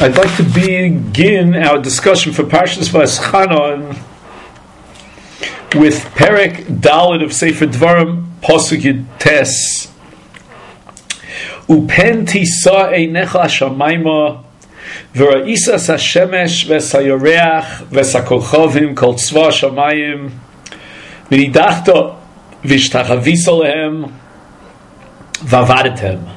I'd like to begin our discussion for Parshas Va'eschanan with Perek Dalet of Sefer Dvarim, Pasuk Yud Tes. Upen tisa einecha shamayma v'ra'isas hashemesh v'sayoreach v'sakochavim kol tzva shamayim v'nidachta v'ishtachavis alehem v'avadetem.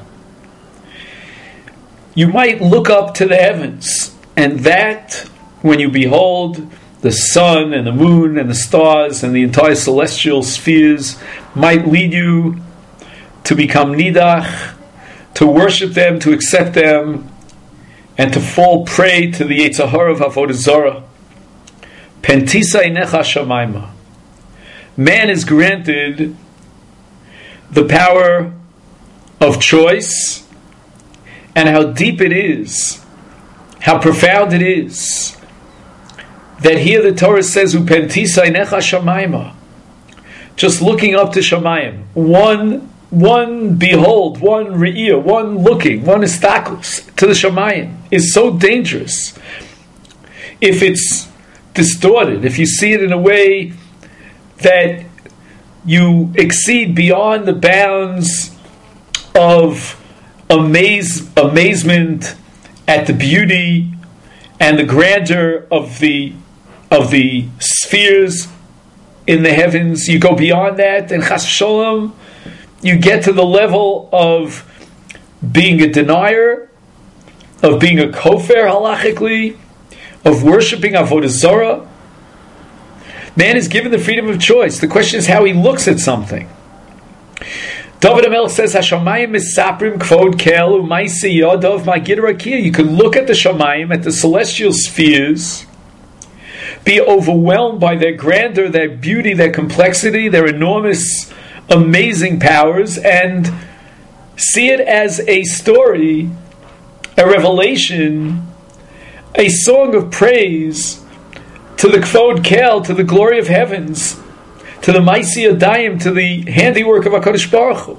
You might look up to the heavens, and that, when you behold the sun and the moon and the stars and the entire celestial spheres, might lead you to become nidach, to worship them, to accept them, and to fall prey to the Yetzer Hara of Avodah Zarah. Pentisa inecha shamayma. Man is granted the power of choice, and how deep it is, how profound it is, that here the Torah says, Upentisa inecha shamayma. Just looking up to Shamayim. One behold, one re'iyah, one looking, one istaklus to the Shamayim is so dangerous. If it's distorted, if you see it in a way that you exceed beyond the bounds of amazement at the beauty and the grandeur of the spheres in the heavens, you go beyond that, and chas v'sholom, you get to the level of being a denier, of being a kofer halachically, of worshipping avodah zarah. Man is given the freedom of choice. The question is how he looks at something. David HaMelech says, "Hashamayim misaprim kvod kel u'maisi yadav magid rakia." You can look at the Shamayim, at the celestial spheres, be overwhelmed by their grandeur, their beauty, their complexity, their enormous, amazing powers, and see it as a story, a revelation, a song of praise to the kvod kel, to the glory of heavens, to the Maisi Yadayim, to the handiwork of HaKadosh Baruch Hu.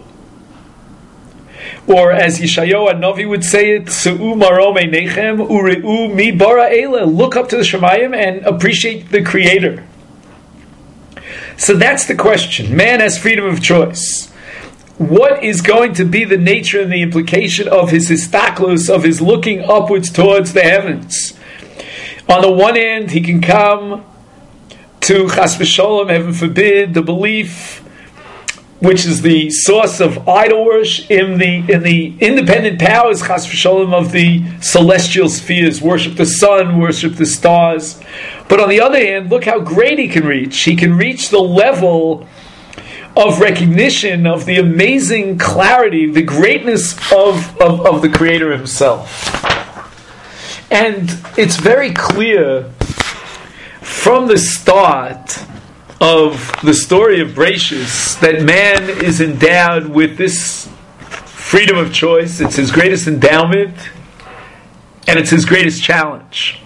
Or as Yeshayahu HaNavi would say it, Su'u marom einechem u're'u mi bara eila. Look up to the Shamayim and appreciate the Creator. So that's the question. Man has freedom of choice. What is going to be the nature and the implication of his histaklus, of his looking upwards towards the heavens? On the one hand, he can come to chas v'sholom, heaven forbid, the belief which is the source of idol worship in the independent powers chas v'sholom of the celestial spheres, worship the sun, worship the stars. But on the other hand, look how great he can reach. He can reach the level of recognition of the amazing clarity, the greatness of the Creator himself. And it's very clear from the start of the story of Bereishis that man is endowed with this freedom of choice. It's his greatest endowment, and it's his greatest challenge.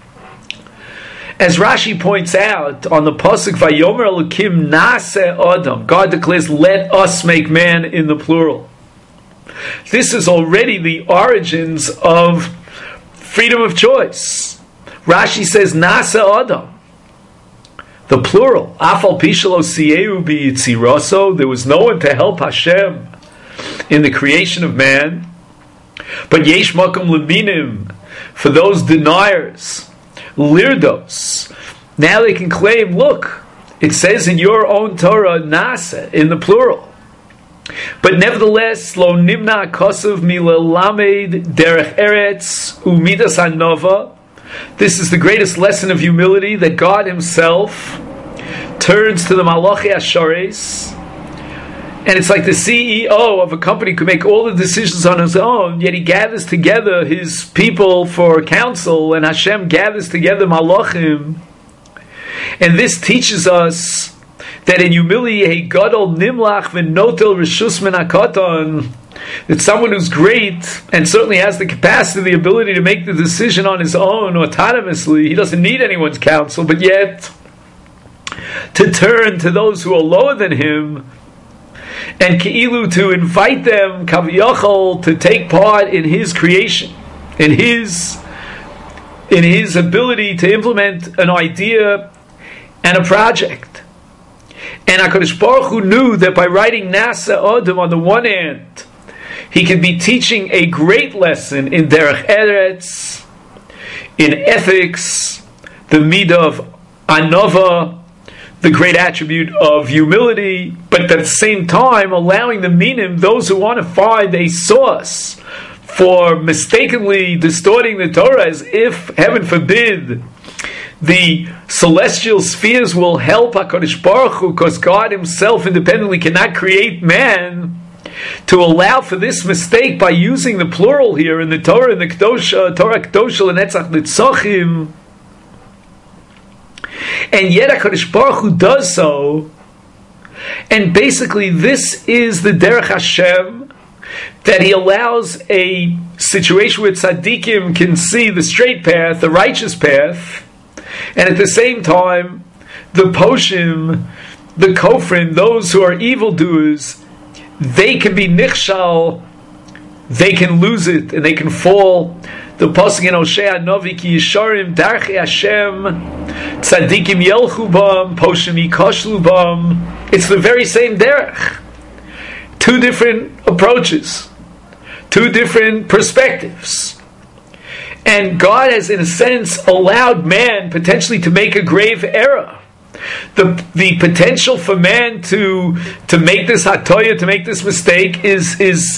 As Rashi points out on the pasuk, Vayomer Elokim Naseh Adam, God declares, "Let us make man," in the plural. This is already the origins of freedom of choice. Rashi says, Naseh Adam, the plural. Afal pishalo sieu biyitziraso. There was no one to help Hashem in the creation of man. But yesh makom leminim, for those deniers, lirdos. Now they can claim, look, it says in your own Torah, Naseh, in the plural. But nevertheless, lo nimna kosav milelamed derech eretz umidas hanova. This is the greatest lesson of humility, that God himself turns to the Malachi Ashares. And it's like the CEO of a company could make all the decisions on his own, yet he gathers together his people for counsel, and Hashem gathers together Malachim. And this teaches us that in humility, a gadol nimlach v'notel reshus min hakaton, that someone who's great and certainly has the capacity, the ability to make the decision on his own autonomously, he doesn't need anyone's counsel, but yet to turn to those who are lower than him and Ke'ilu to invite them, Kaviyachol, to take part in his creation, in his in his ability to implement an idea and a project. And HaKadosh Baruch Hu knew that by writing Nasa Adam on the one hand, he could be teaching a great lesson in Derech Eretz, in ethics, the midah of Anova, the great attribute of humility, but at the same time allowing the minim, those who want to find a source for mistakenly distorting the Torah, as if, heaven forbid, the celestial spheres will help HaKadosh Baruch Hu, because God himself independently cannot create man, to allow for this mistake by using the plural here in the Torah, in the Kedosha, Torah Kedosha, and Netzach Nitzachim. And yet HaKadosh Baruch Hu does so, and basically this is the Derech Hashem, that he allows a situation where tzaddikim can see the straight path, the righteous path, and at the same time, the poshim, the kofrin, those who are evildoers, they can be nichshal, they can lose it, and they can fall. The pasuk in Hosea Novi ki yisharim darchei Hashem tzaddikim yelchu bam poshim yikashlu bam. It's the very same derech. Two different approaches, two different perspectives. And God has, in a sense, allowed man potentially to make a grave error. The potential for man to make this hatoya, to make this mistake, is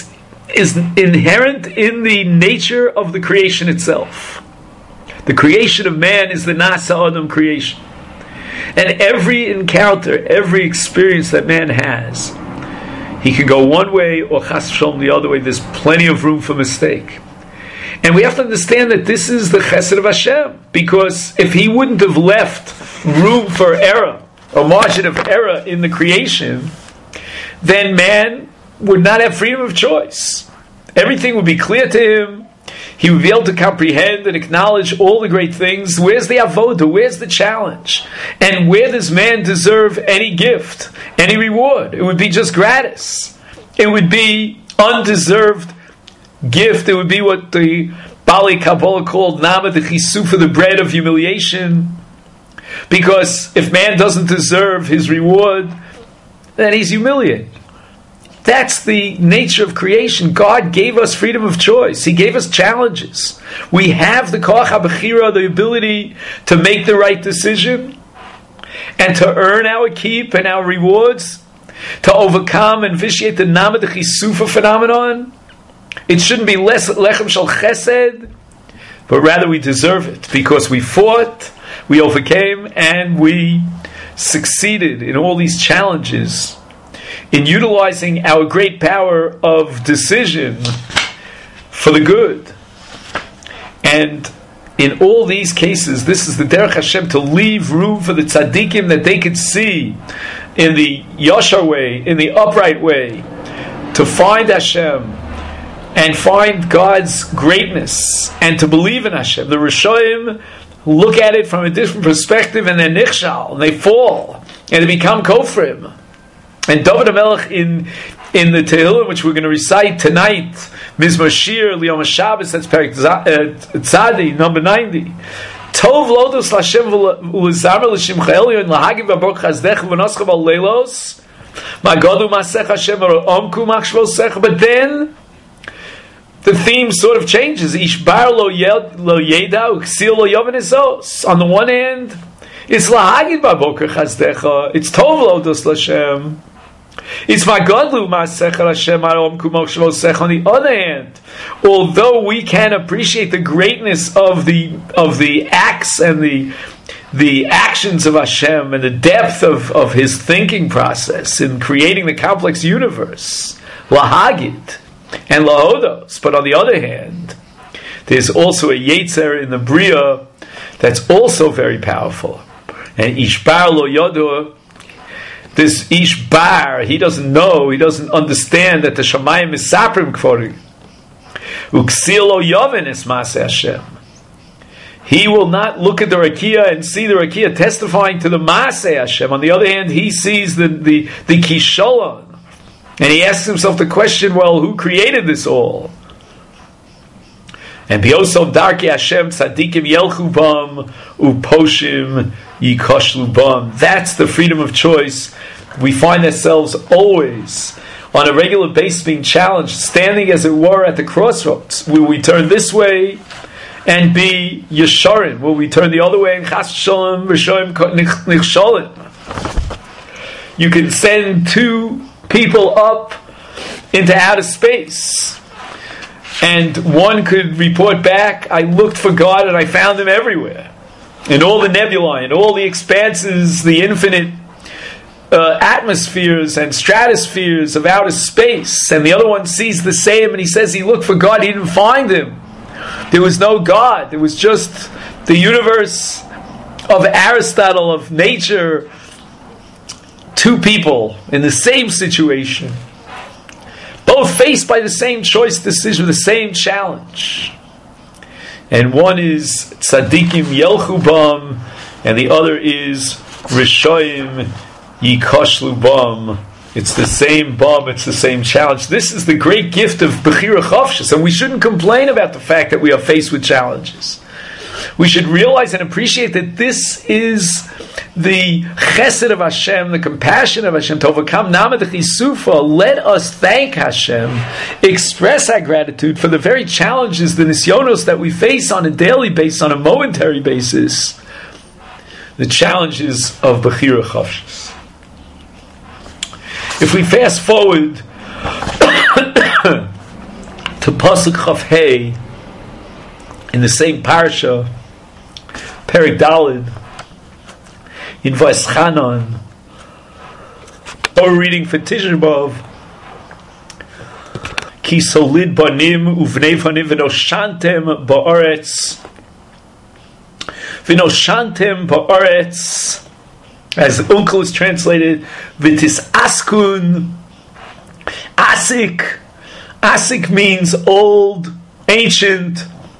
inherent in the nature of the creation itself. The creation of man is the Nasa Adam creation. And every encounter, every experience that man has, he can go one way or chas v'shalom the other way. There's plenty of room for mistake. And we have to understand that this is the chesed of Hashem, because if he wouldn't have left room for error, a margin of error in the creation, then man would not have freedom of choice. Everything would be clear to him. He would be able to comprehend and acknowledge all the great things. Where's the avoda? Where's the challenge? And where does man deserve any gift, any reward? It would be just gratis. It would be undeserved gift. It would be what the Bali Kabbalah called Nama de Chisufa, the bread of humiliation. Because if man doesn't deserve his reward, then he's humiliated. That's the nature of creation. God gave us freedom of choice. He gave us challenges. We have the koach habechira, the ability to make the right decision and to earn our keep and our rewards, to overcome and vitiate the Nama de Chisufa phenomenon. It shouldn't be less lechem shel chesed, but rather we deserve it because we fought, we overcame, and we succeeded in all these challenges in utilizing our great power of decision for the good. And in all these cases, this is the Derech Hashem, to leave room for the tzaddikim that they could see in the yashar way, in the upright way, to find Hashem and find God's greatness and to believe in Hashem. The Rishonim look at it from a different perspective and they're nichshal, and they fall, and they become kofrim. And David HaMelech in the Tehillim, which we're going to recite tonight, Mizmor Shir, Liyom HaShabbos, that's Perek Tzadi, number 90. Tov lodos l'Hashem v'lezamer l'shimcha elyon l'hagim v'aborch chazdech v'noscha v'leilos ma'godu ma'asech Hashem v'omku machshvosecha. But then the theme sort of changes. Ishbar lo yeda u'ksil lo yoven ezos. On the one hand, it's lahagid b'aborch chazdecha. It's tov lodos l'Hashem. It's magadlu ma'asech Hashem omku machshvosecha. On the other hand, although we can appreciate the greatness of the acts and the actions of Hashem and the depth of His thinking process in creating the complex universe, lahagid and lahodos, but on the other hand, there's also a yetzer in the bria that's also very powerful. And ishbar lo yodur, this ishbar, he doesn't know, he doesn't understand that the shamayim is saprim kvorim. Uksilo yoven es maaseh Hashem. He will not look at the rakia and see the rakia testifying to the maaseh Hashem. On the other hand, he sees the kisholon, and he asks himself the question: well, who created this all? And Biosom Darki Hashem Tzadikim Yelchu Bam Uposhim Yikoshlu Bam. That's the freedom of choice. We find ourselves always on a regular basis being challenged, standing as it were at the crossroads. Will we turn this way and be Yesharim? Will we turn the other way and Chas Shalom Rishoim Nichsholim? You can send two people up into outer space, and one could report back, I looked for God and I found Him everywhere. In all the nebulae, in all the expanses, the infinite atmospheres and stratospheres of outer space. And the other one sees the same, and he says he looked for God, he didn't find Him. There was no God. There was just the universe of Aristotle, of nature. Two people in the same situation, both faced by the same choice decision, the same challenge. And one is Tzadikim Yelchu Bam, and the other is Rishoim Yikoshlu Bam. It's the same bam, it's the same challenge. This is the great gift of Bechira Chavshus, and we shouldn't complain about the fact that we are faced with challenges. We should realize and appreciate that this is the chesed of Hashem, the compassion of Hashem, to overcome Namad Chisufa. Let us thank Hashem, express our gratitude for the very challenges, the nisyonos that we face on a daily basis, on a momentary basis, the challenges of Bechira Chavshus. If we fast forward to Pasuk Chav Hey in the same parsha, Perek Daled, in Vayeschanan, we're reading for Tisha B'Av, Ki solid banim uvnei banim v'noshantem ba'aretz as the Unkel is translated, Vitis Askun, Asik. Asik means old, ancient.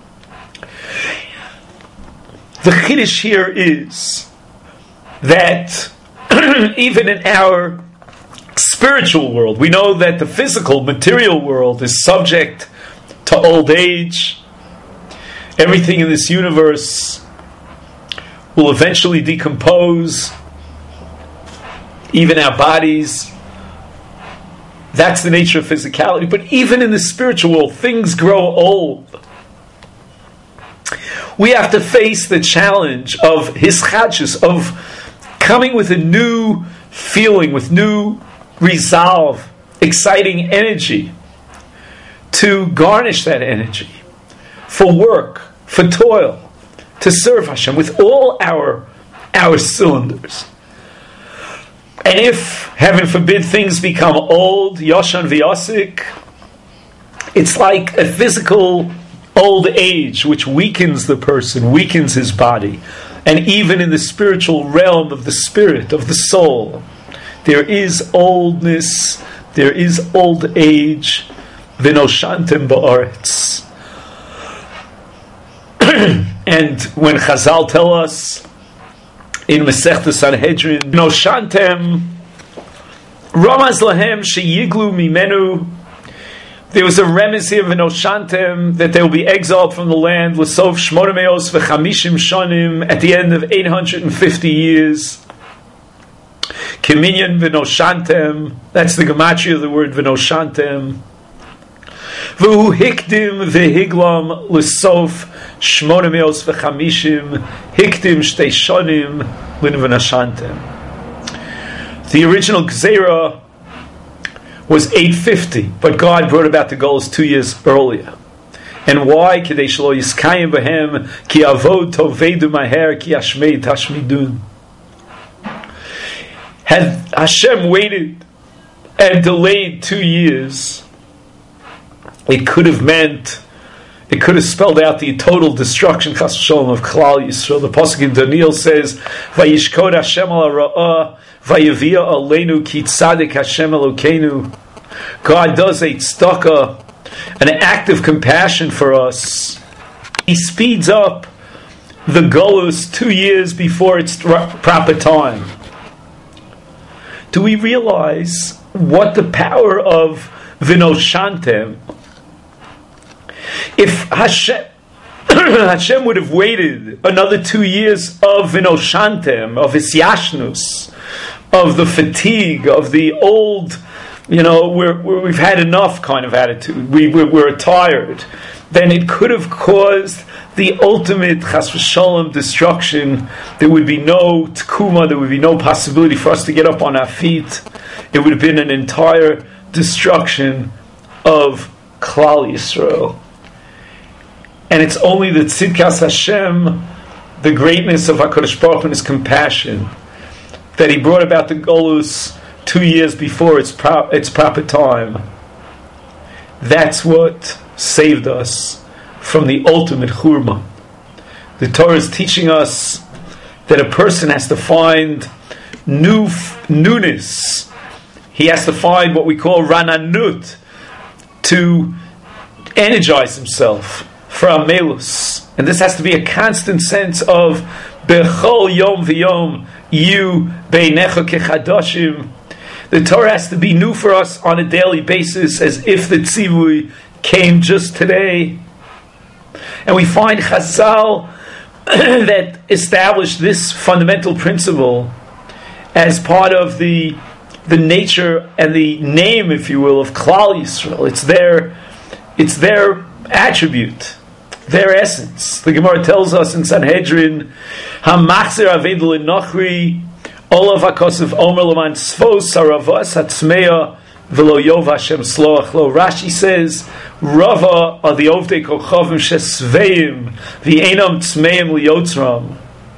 The Chiddush here is that even in our spiritual world, we know that the physical, material world is subject to old age. Everything in this universe will eventually decompose. Even our bodies. That's the nature of physicality. But even in the spiritual world, things grow old. We have to face the challenge of hischadshus, of coming with a new feeling, with new resolve, exciting energy, to garnish that energy for work, for toil, to serve Hashem with all our cylinders. And if, heaven forbid, things become old, Yoshan V'Yosik, it's like a physical old age which weakens the person, weakens his body. And even in the spiritual realm of the spirit, of the soul, there is oldness, there is old age, V'Noshantem Ba'aretz. And when Chazal tell us, in Masechta Sanhedrin, Noshantem, Ramaz Lahem Sheyiglu Mimenu. There was a remez here of Noshantem that they will be exiled from the land. L'sof Shmonameos v'Chamishim Shonim, at the end of 850 years. Kiminyan v'Noshantem. That's the gematria of the word v'Noshantem. V'hu hikdim v'higlam l'sof Shmonameos v'Chamishim hikdim shtei shonim l'nv'Noshantem. The original Gzeira was 850, but God brought about the goals 2 years earlier. And why? Kidei shelo yiskayim b'hem ki avod tovedu maher ki ashmei tashmidun. Had Hashem waited and delayed 2 years, it could have spelled out the total destruction, chas v'sholom, of Klal Yisrael. The pasuk in Daniel says, "Vayishkod Hashem al ha'ra'ah, vayivia aleinu ki tzadik Hashem Elokeinu." God does a tzedakah, an act of compassion for us. He speeds up the golus 2 years before its proper time. Do we realize what the power of V'Noshantem? If Hashem, Hashem would have waited another 2 years of vinoshantem, of isyashnus, of the fatigue, of the old, we've had enough kind of attitude, we're tired, then it could have caused the ultimate chas v'shalom destruction. There would be no tkuma, there would be no possibility for us to get up on our feet. It would have been an entire destruction of Klal Yisrael. And it's only the tzidkas Hashem, the greatness of HaKadosh Baruch Hu and His compassion, that He brought about the Golus 2 years before its proper time. That's what saved us from the ultimate churma. The Torah is teaching us that a person has to find newness. He has to find what we call rananut, to energize himself for amelus. And this has to be a constant sense of bechol yom v'yom yu beinecha kechadashim. The Torah has to be new for us on a daily basis, as if the tzivui came just today. And we find Chazal that established this fundamental principle as part of the nature and the name, if you will, of Klal Yisrael. It's their attribute, their essence. The Gemara tells us in Sanhedrin, "Hamachzer avedul inochri olav hakosav omer leman tzvos saravas hatzmeya v'lo yov Hashem sloach lo." Rashi says, "Rava are the ovdei kochavim shesveim v'enam tzmeim liyotzram."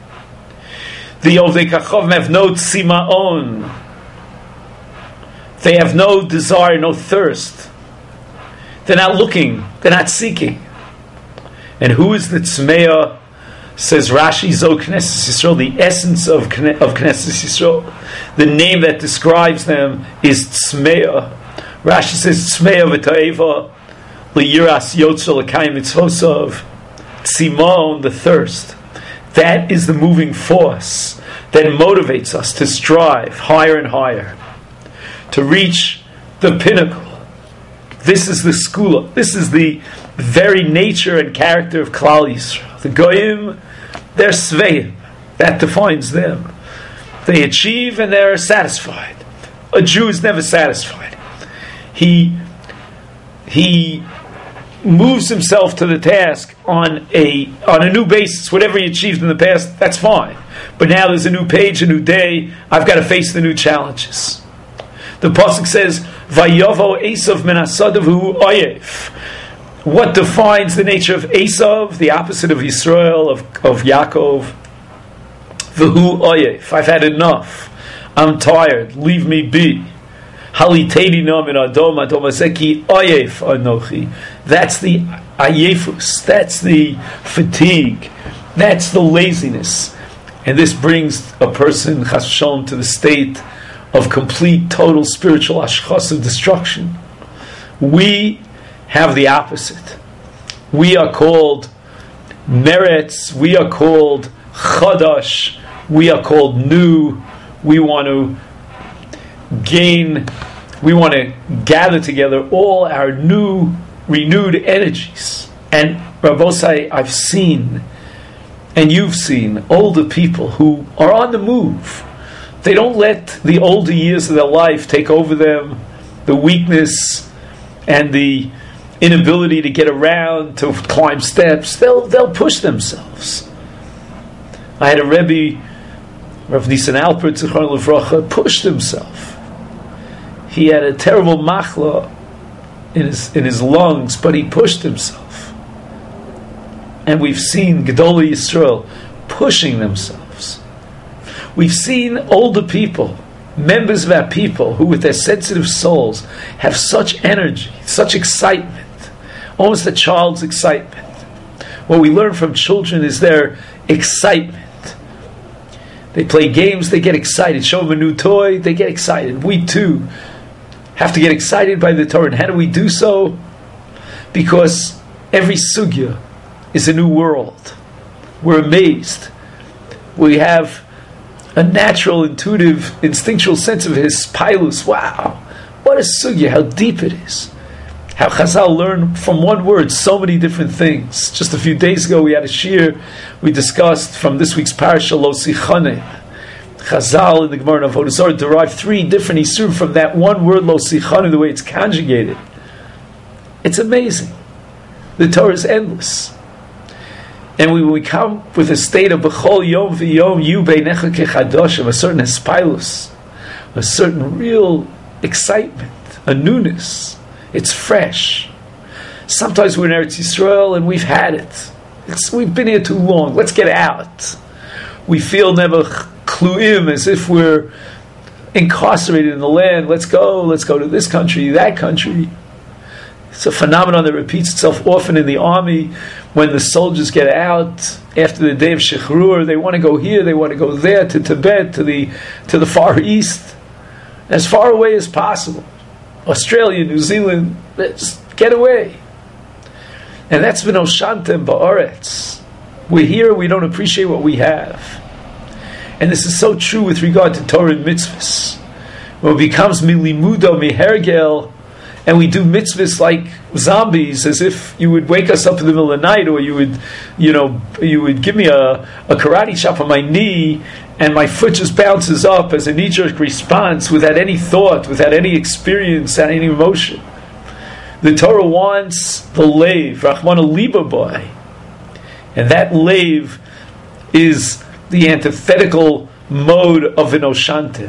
The ovdei kochavim have no tzimaon. They have no desire, no thirst. They're not looking. They're not seeking. And who is the tzmeya? Says Rashi, Zo Knesset Yisrael, the essence of Knesset Yisrael. The name that describes them is tzmeya. Rashi says tzmeya v'ta'eva liyiras yotzer l'kayim mitzvosav. Tzimon, the thirst. That is the moving force that motivates us to strive higher and higher, to reach the pinnacle. This is the skula. This is the very nature and character of Klal Yisrael. The Goyim, they're sveim. That defines them. They achieve and they're satisfied. A Jew is never satisfied. He moves himself to the task on a new basis. Whatever he achieved in the past, that's fine. But now there's a new page, a new day. I've got to face the new challenges. The pasuk says, "Vayovo Esav min hasadav oyev." What defines the nature of Esav, the opposite of Yisrael, of Yaakov? V'hu oyev. I've had enough. I'm tired. Leave me be. Halitedi no min adom adom azeki oyev anochi. That's the ayefus. That's the fatigue. That's the laziness. And this brings a person, chas v'shalom, to the state of complete, total spiritual ashchas of destruction. We have the opposite. We are called meretz, we are called chadash, we are called new. We want to gain, we want to gather together all our new, renewed energies. And Rabbosai, I've seen, and you've seen, older people who are on the move. They don't let the older years of their life take over them, the weakness and the inability to get around, to climb steps. They'll push themselves. I had a Rebbe, Rav Nisan Alpert, Zichron Levracha, pushed himself. He had a terrible machla in his lungs, but he pushed himself. And we've seen Gedolei Yisrael pushing themselves. We've seen older people, members of our people, who with their sensitive souls have such energy, such excitement, almost a child's excitement. What we learn from children is their excitement. They play games, they get excited. Show them a new toy, they get excited. We too have to get excited by the Torah. And how do we do so? Because every sugya is a new world. We're amazed. We have a natural, intuitive, instinctual sense of his pilus. Wow, what a sugya, how deep it is. How Chazal learned from one word so many different things. Just a few days ago we had a shir, we discussed from this week's parasha Lo Sichane. Chazal in the Gemara of Avodah Zarah derived 3 different isur from that one word Lo Sichane, the way it's conjugated. It's amazing. The Torah is endless. And when we come with a state of B'chol Yom V'Yom Yu Beinecha Kechadoshim, a certain espilus, a certain real excitement, a newness. It's fresh. Sometimes we're in Eretz Yisrael and we've had it. We've been here too long. Let's get out. We feel never kluim, as if we're incarcerated in the land. Let's go to this country, that country. It's a phenomenon that repeats itself often in the army. When the soldiers get out after the day of Shechrur, they want to go here, they want to go there, to Tibet, to the Far East, as far away as possible. Australia, New Zealand, just get away. And that's been Oshantem Ba'aretz. We're here, we don't appreciate what we have. And this is so true with regard to Torah and mitzvahs. When it becomes milimudo, mihergel, and we do mitzvahs like zombies, as if you would wake us up in the middle of the night, or you would give me a karate chop on my knee, and my foot just bounces up as a knee-jerk response without any thought, without any experience, without any emotion. The Torah wants the leiv, Rachmana liba boy, and that leiv is the antithetical mode of an oshantem.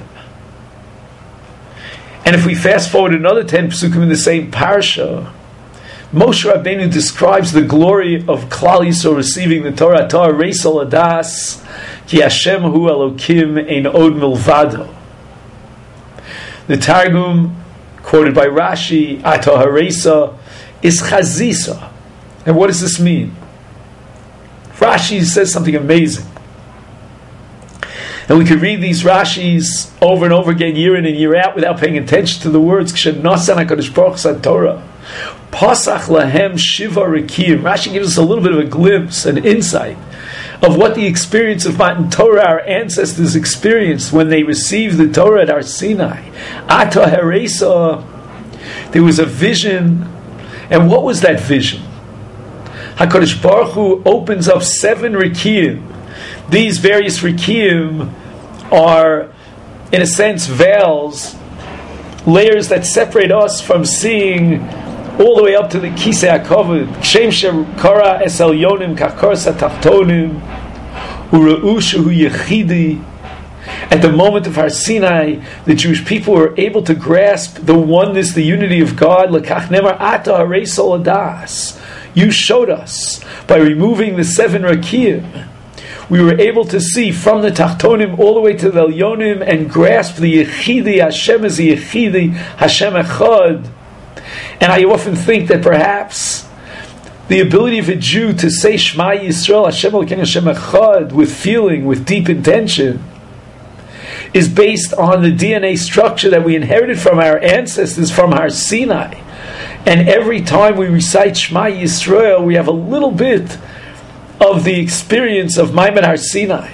And if we fast forward another 10 psukim in the same parsha, Moshe Rabbeinu describes the glory of Klal Yisrael receiving the Torah. Torah reisol adas ki Hashem hu Elokim ein od milvado. The Targum, quoted by Rashi, Atah Haresa, is chazisa. And what does this mean? Rashi says something amazing. And we could read these Rashis over and over again, year in and year out, without paying attention to the words. Kshenasan HaKadosh Baruch Hu Torah, Pasach lahem shiva rikim. Rashi gives us a little bit of a glimpse, an insight of what the experience of Matan Torah, our ancestors experienced when they received the Torah at Har Sinai. Atah Haresa, there was a vision, and what was that vision? HaKadosh Baruch Hu opens up 7 rikim. These various rikim are, in a sense, veils, layers that separate us from seeing all the way up to the Kisei HaKavod. Kshem shekara es elyonim kachkor satachtonim u're'u shehu yechidi. At the moment of Har Sinai, the Jewish people were able to grasp the oneness, the unity of God. Lekach nemar ata hareisol adas. You showed us by removing the 7 rakim. We were able to see from the Tachtonim all the way to the Elyonim and grasp the Yechidi, Hashem is the Yechidi, Hashem Echad. And I often think that perhaps the ability of a Jew to say Shema Yisrael, Hashem Elokeinu Hashem Echad, with feeling, with deep intention, is based on the DNA structure that we inherited from our ancestors, from Har Sinai. And every time we recite Shema Yisrael, we have a little bit of the experience of Maimon Har Sinai.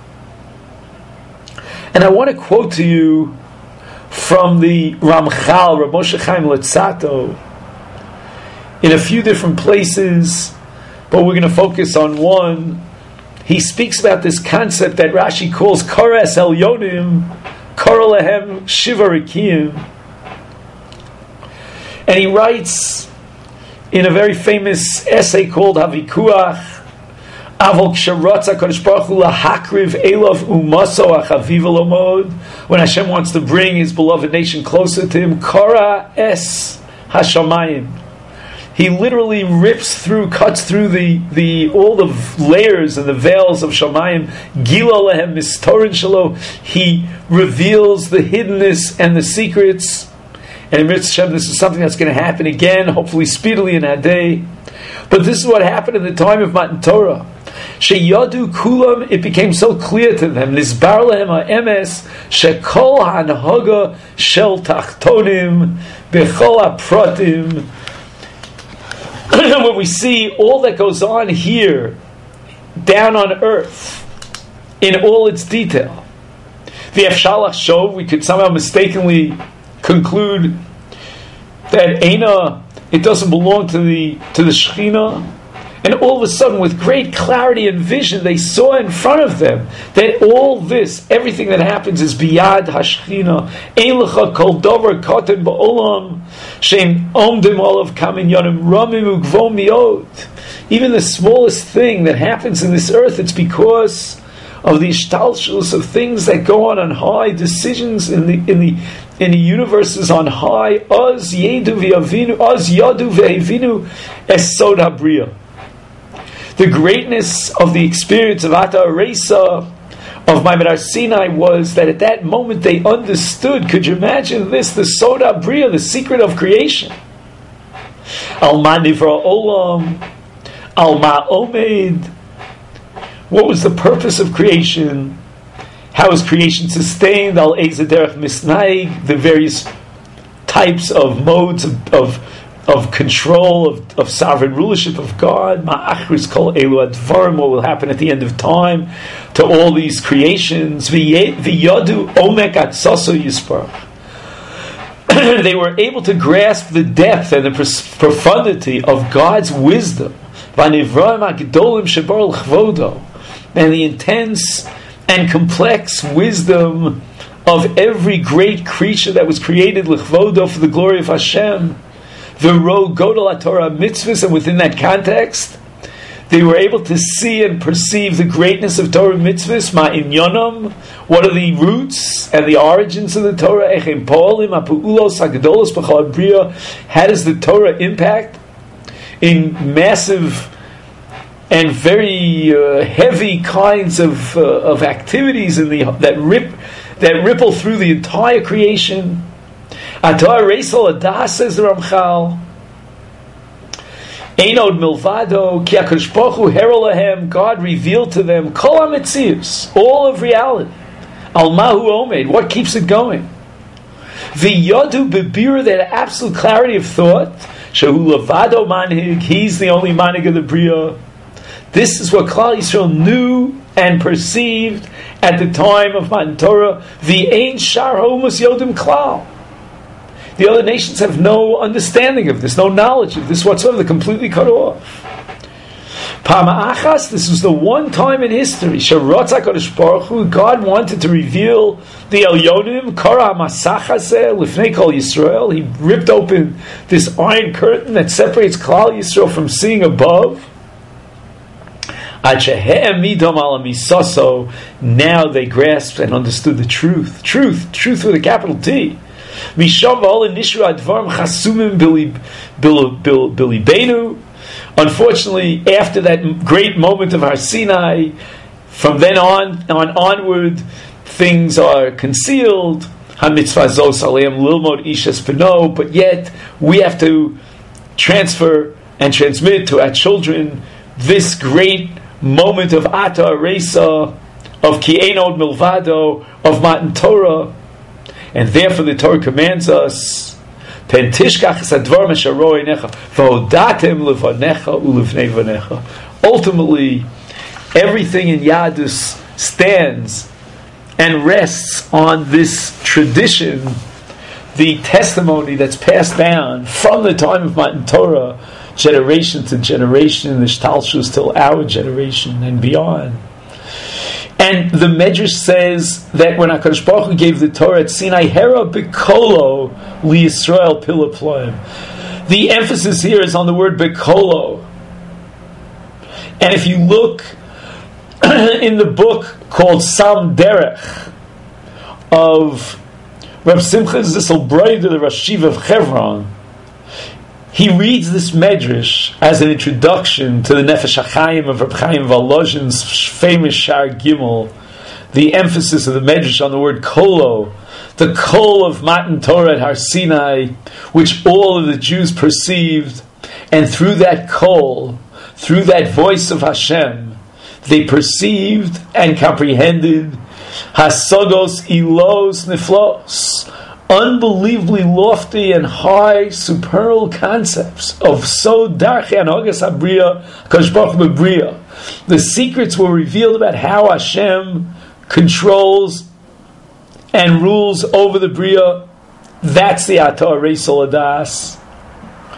And I want to quote to you from the Ramchal, Rav Moshe Chaim Luzzatto, in a few different places, but we're going to focus on one. He speaks about this concept that Rashi calls Kara Es Elyonim, Kara Lehem Shiva Rikim. And he writes in a very famous essay called Havikuach, Avol ksharatza Kadosh Baruch Hu lahakriv elav umaso achaviv lomod. When Hashem wants to bring His beloved nation closer to Him, Kara es hashamayim. He literally cuts through the all the layers and the veils of Shamayim. Gila lehem mistorin shalo. He reveals the hiddenness and the secrets. And in Mitzvah Hashem, this is something that's going to happen again, hopefully speedily in that day. But this is what happened in the time of Matan Torah. Sheyadu kulam, it became so clear to them. Nizbar lehem ha'emes shekol ha'anhaga shel tachtonim bechol ha'pratim. When we see all that goes on here, down on earth, in all its detail, the Efshalach Shov, we could somehow mistakenly conclude that Eina It doesn't belong to the Shekhinah. And all of a sudden, with great clarity and vision, they saw in front of them that all this, everything that happens, is biyad hashchina. Ein lecha kol davar katan ba'olam shein omdim olav kamin yonim ramim ugvom miot. Even the smallest thing that happens in this earth, it's because of the ishtalshus of things that go on high, decisions in the universes on high. Az yadu ve'avinu esod habriya. The greatness of the experience of Ata Aresa, of Maimon Har Sinai, was that at that moment they understood. Could you imagine this? The Soda Bria, the secret of creation. Al Ma Nivra Olam, Al Ma Omed. What was the purpose of creation? How is creation sustained? Al Eza Derech Misnaig, the various types of modes of control, of sovereign rulership of God. Ma'achris kol elu advarim, what will happen at the end of time to all these creations. V'yadu omek atzaso yispar. They were able to grasp the depth and the profundity of God's wisdom. V'nivraim ha'gedolim shebar l'chvodo, and the intense and complex wisdom of every great creature that was created l'chvodo, for the glory of Hashem. The road Godel Torah mitzvahs, and within that context, they were able to see and perceive the greatness of Torah mitzvahs. Ma inyonam, what are the roots and the origins of the Torah? Echem po'olim ha'pu'ulos ha'gedolos b'chol habriya. How does the Torah impact in massive and very heavy kinds of activities that ripple through the entire creation? Ata Aresa Ladas, says the Ramchal, Einod Milvado, Ki HaKadosh Baruch Hu Hero Lahem, God revealed to them Kol HaMetzius, all of reality. Al Mahu Omed, what keeps it going? V'yadu Bebira, that absolute clarity of thought. Shehu Lavado Manhig, he's the only Manhig of the Bria. This is what Klal Yisrael knew and perceived at the time of Matan Torah. V'ein Shar Homus Yodim Klal. The other nations have no understanding of this, no knowledge of this whatsoever. They're completely cut off. Pama'achas, this was the one time in history, Sharotz HaKadosh Baruch Hu, God wanted to reveal the Elyonim, Kara HaMasach Hazeh, Lifnei Kol Yisrael. He ripped open this iron curtain that separates Klal Yisrael from seeing above. Now they grasped and understood the truth. Truth with a capital T. Unfortunately, after that great moment of Har Sinai, from then onward, things are concealed. But yet, we have to transfer and transmit to our children this great moment of Ata Aresa, of Ki Ein Od Milvado, of Matan Torah. And therefore the Torah commands us, ultimately everything in Yadus stands and rests on this tradition, the testimony that's passed down from the time of Matan Torah, generation to generation, the Shtalshus till our generation and beyond. And the Medrash says that when HaKadosh Baruch Hu gave the Torah at Sinai, Hera B'Kolo Li Yisrael Pila Ploim. The emphasis here is on the word B'Kolo. And if you look in the book called Sam Derech of Reb Simcha Zissel Breder, the Rashiv of Chevron, he reads this Medrash as an introduction to the Nefesh HaChaim of Reb Chaim Volozhin's famous Shar Gimel, the emphasis of the Medrash on the word Kolo, the Kol of Matan Torah at Har Sinai, which all of the Jews perceived, and through that Kol, through that voice of Hashem, they perceived and comprehended Hasogos Ilos Niflos, unbelievably lofty and high supernal concepts of Sod Darchei Hanogas Habriya Kadosh Baruch Hu B'Briya. The secrets were revealed about how Hashem controls and rules over the Briya. That's the Ata Aresa Ladas.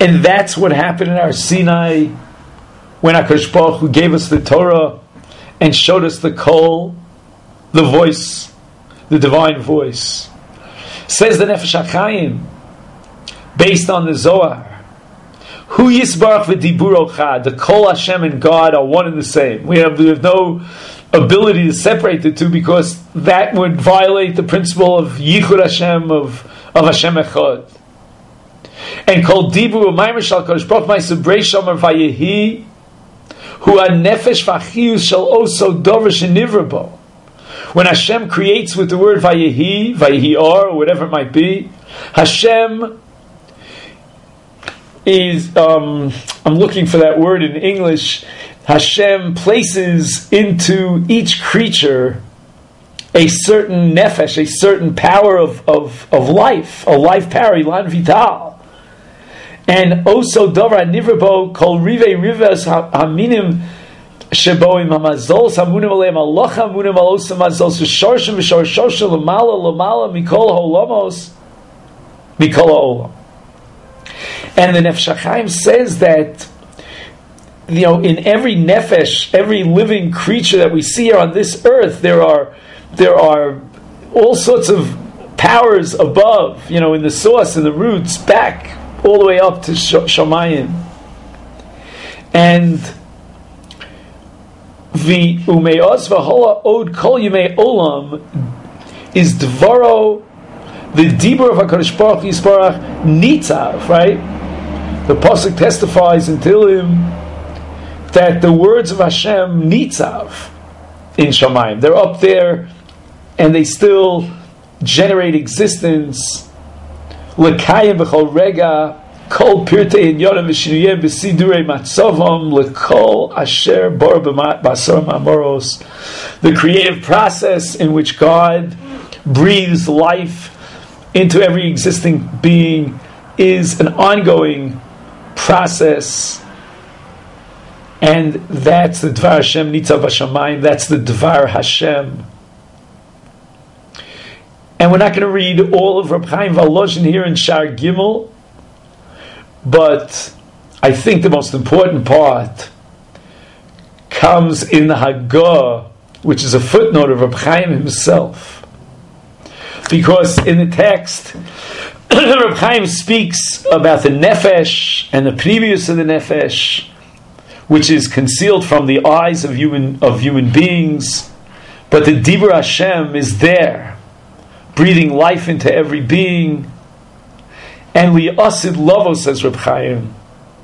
And that's what happened in our Sinai when HaKadosh Baruch Hu gave us the Torah and showed us the Kol, the voice, the divine voice. Says the Nefesh HaChaim, based on the Zohar, Hu Yisbarach v'Dibur Ochad, the Kol Hashem and God are one and the same. We have no ability to separate the two because that would violate the principle of Yichud Hashem, of Hashem Echad. And Kol Dibur U'Maimer Shal Kodesh Baruch Ma'aseh Breish Omer Vayehi Hu HaNefesh V'Achiyus Shal Oso Dover Shenivra Bo. When Hashem creates with the word Vayehi, Vayehi or whatever it might be, Hashem is, I'm looking for that word in English, Hashem places into each creature a certain nefesh, a certain power of life, a life power, ilan vital. And also dover nivrabo kol rive rivas haminim shebo im hamazol samunim aleim aloch hamunim alos hamazol shorshim v'shorshoshem lamala mikol holamos mikol ha'olam. And the Nefesh HaChaim says that, in every nefesh, every living creature that we see here on this earth, there are all sorts of powers above, in the source, in the roots, back all the way up to Shamayim. And the Umeos V'Hola Od Kol Yimei Olam is Dvaro, the Dibur of HaKadosh Baruch Hu Yisbarach Nitzav, right? The Pasuk testifies in Tehillim that the words of Hashem Nitzav in Shamayim, they're up there and they still generate existence. L'kayim b'chol rega kol pirtei inyonim v'shinuyim b'sidurei matzavam l'kol asher bar b'asar ma'amoros. The creative process in which God breathes life into every existing being is an ongoing process, and that's the Dvar Hashem Nitzav Hashamayim, that's the Dvar Hashem. And we're not going to read all of Reb Chaim Volozhin here in Shar Gimel, but I think the most important part comes in the Hagah, which is a footnote of Reb Chaim himself. Because in the text, Reb Chaim speaks about the nefesh and the previous of the nefesh, which is concealed from the eyes of human beings, but the Dibur Hashem is there, breathing life into every being. And li asid lavo, says Reb Chaim,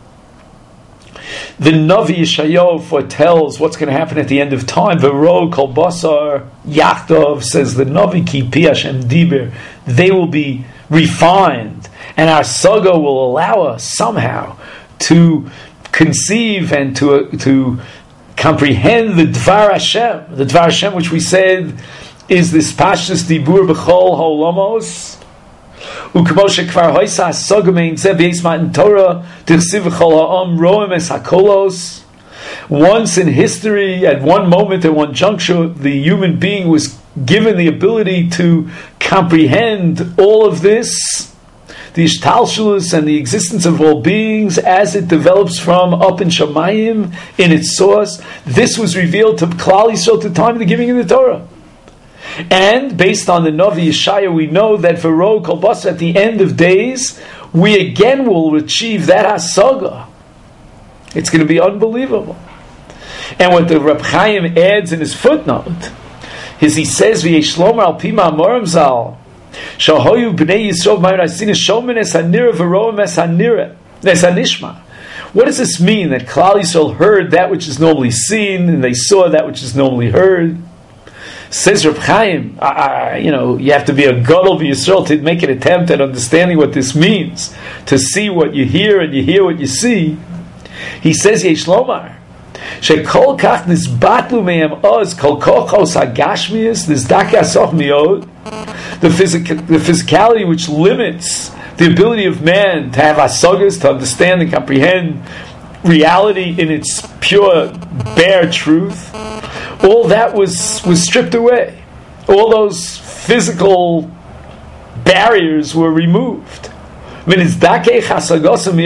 the Navi Yeshayahu foretells what's going to happen at the end of time. V'ro kol basar yachtov, says the Navi, ki pi Hashem diber, they will be refined, and our saga will allow us somehow to conceive and to comprehend the Dvar Hashem, which we said is this Pashtus Dibur B'chol Holomos. Ukmoshe Kvar Hoisa Saga Mein Zeh B'Yismat in Torah Tichsiv V'chol Ha'am Roem Es HaKolos. Once in history, at one moment, at one juncture, the human being was given the ability to comprehend all of this, the Ishtalshelus and the existence of all beings as it develops from up in Shamayim, in its source. This was revealed to Klal Yisrael at the time of the giving of the Torah. And based on the Navi Yeshaya, we know that V'ro Kol Basar, at the end of days, we again will achieve that Hasaga. It's going to be unbelievable. And what the Reb Chaim adds in his footnote is he says, V'yesh lomer al pi ma'amorim zal, shahoyu b'nei Yisrael ma'ir asina shomen es hanira v'roem es hanishma. What does this mean? That Klal Yisrael heard that which is normally seen, and they saw that which is normally heard? Says Reb Chaim, you have to be a gadol b'Yisrael to make an attempt at understanding what this means, to see what you hear and you hear what you see. He says, Yesh lomar, shekol kach nisbatlu mehem oz kol kochos hagashmius nizdaka asoch miod, the physicality which limits the ability of man to have asagas, to understand and comprehend reality in its pure, bare truth. All that was stripped away. All those physical barriers were removed.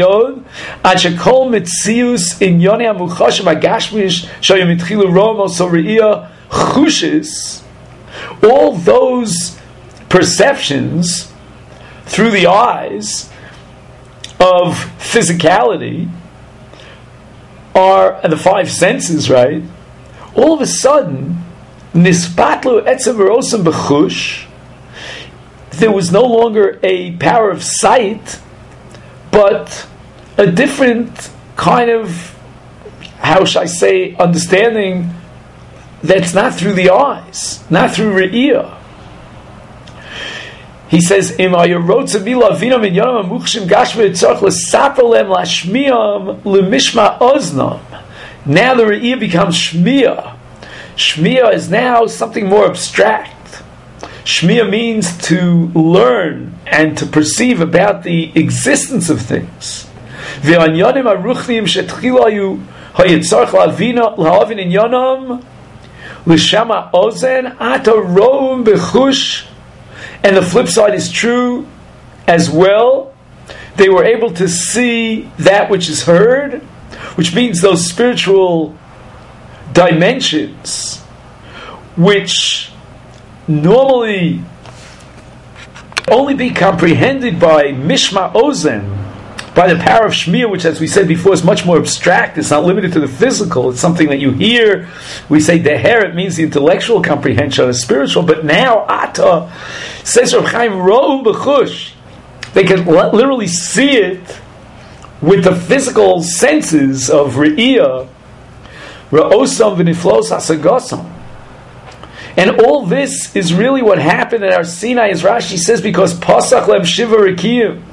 Achakol mitzius in yonei amuchashim agashmish shoyim itchilu romo soreia chushes. All those perceptions through the eyes of physicality are the five senses, right? All of a sudden, nispatlu etzem v'rosem b'chush. There was no longer a power of sight, but a different kind of, how shall I say, understanding that's not through the eyes, not through re'iyah. He says, "Im ayarotz avila vinam in yonam amuchshim gashmi etzach l'saperlem lashmiyam l'mishma oznam." Now the re'iyah becomes shmiyah. Shmiyah is now something more abstract. Shmiyah means to learn and to perceive about the existence of things. Ve'anyanim aruchnim shetchila ayu hayitzarch la'avin in yonam l'shama ozen ata ro'um b'chush. And the flip side is true as well. They were able to see that which is heard, which means those spiritual dimensions which normally only be comprehended by Mishma Ozen, by the power of Shmiya, which, as we said before, is much more abstract. It's not limited to the physical. It's something that you hear. We say deher, it means the intellectual comprehension of spiritual. But now, Ata, says Rav Chaim, Ro'u b'chush. They can literally see it with the physical senses of Re'iyah, Ra'osam v'niflos hasagosam. And all this is really what happened at our Sinai, as Rashi says, because Pasach lem shiva rikiyim.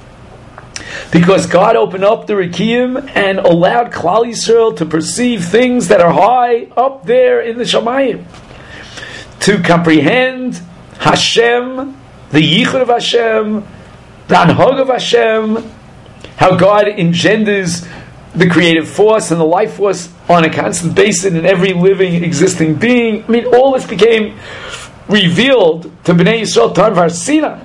Because God opened up the Rikiyim and allowed Klal Yisrael to perceive things that are high up there in the Shamayim. To comprehend Hashem, the Yichud of Hashem, the Anhog of Hashem, how God engenders the creative force and the life force on a constant basis in every living, existing being. I mean, all this became revealed to Bnei Yisrael Tarv Har Sinai.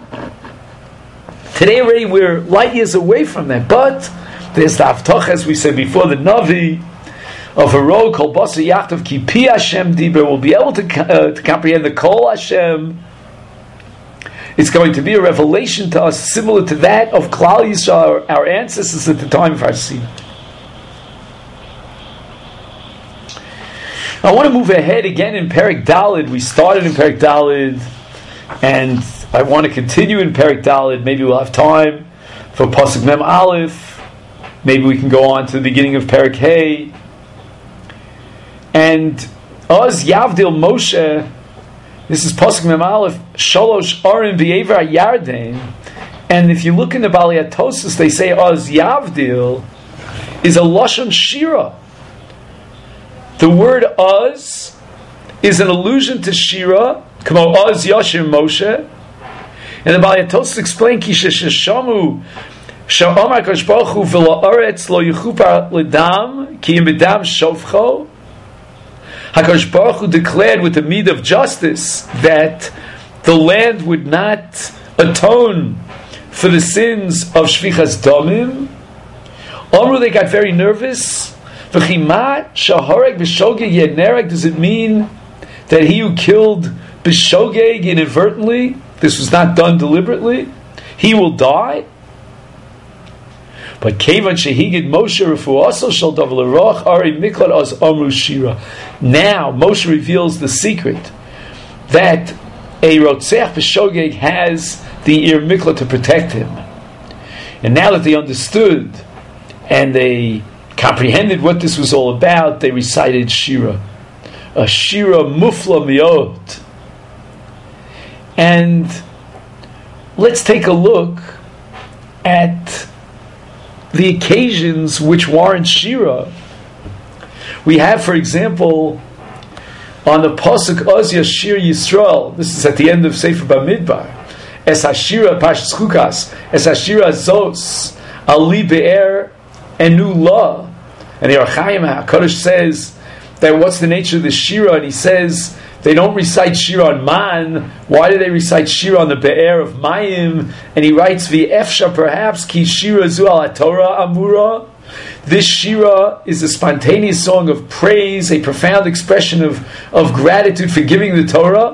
Today already we're light years away from that, but there's the Avtoch, as we said before, the Navi of a road called Basa Yachtav Ki Pi Hashem Diber will be able to comprehend the Kol Hashem. It's going to be a revelation to us similar to that of Klal Yisrael, our ancestors at the time of our Sinai. I want to move ahead again in Perek Daled. We started in Perek Daled, and I want to continue in Perek Daled. Maybe we'll have time for Pasuk Mem Aleph. Maybe we can go on to the beginning of Perek Hey. And Oz Yavdil Moshe, this is Pasuk Mem Aleph, Sholosh Arim V'Yever Yarden. And if you look in the Balei Atosis, they say Oz Yavdil is a Lashon Shira. The word Oz is an allusion to Shira, Kamo Oz Yashir Moshe. And the Balei Atosis explain Ki Sheshamu Sha'omar Kadosh Baruch Hu V'la'aretz Lo Yechupar L'dam Ki Im B'dam Shofcho. HaKadosh Baruch Hu declared with the meed of justice that the land would not atone for the sins of Shvichas Damim. Omru, they got very nervous. V'chima Shahoreg B'shogeg Yednereg, does it mean that he who killed B'shogeg inadvertently, this was not done deliberately, he will die? But Kevan Shehigid Moshe Refuaso Shal Dav L'Roch Ari Miklat Oz Amru Shira. Now Moshe reveals the secret that a Rotzeach B'shogeg has the ear Miklat to protect him. And now that they understood and they comprehended what this was all about, they recited Shira. A Shira Mufla Miot. And let's take a look at the occasions which warrant Shira. We have, for example, on the Pasuk Oz Yashir Yisrael, this is at the end of Sefer Bamidbar, Es Hashira Pashas Chukas, Es Hashira Zos, Ali Be'er Enu La. And the Archaim HaKadosh says that what's the nature of the Shira, and he says they don't recite Shira on Man. Why do they recite Shira on the Be'er of Mayim? And he writes, V'efsha perhaps, ki Shira zu al Torah amura. This Shira is a spontaneous song of praise, a profound expression of gratitude for giving the Torah.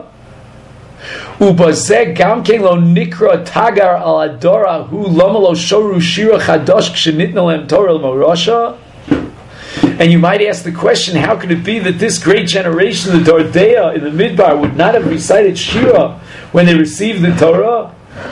Ubazeh gamken lo nikra tagar al adora hu lama lo shoru Shira chadosh kshenitna lem Torah l'morasha. And you might ask the question, how could it be that this great generation, the Dordea in the Midbar, would not have recited Shira when they received the Torah?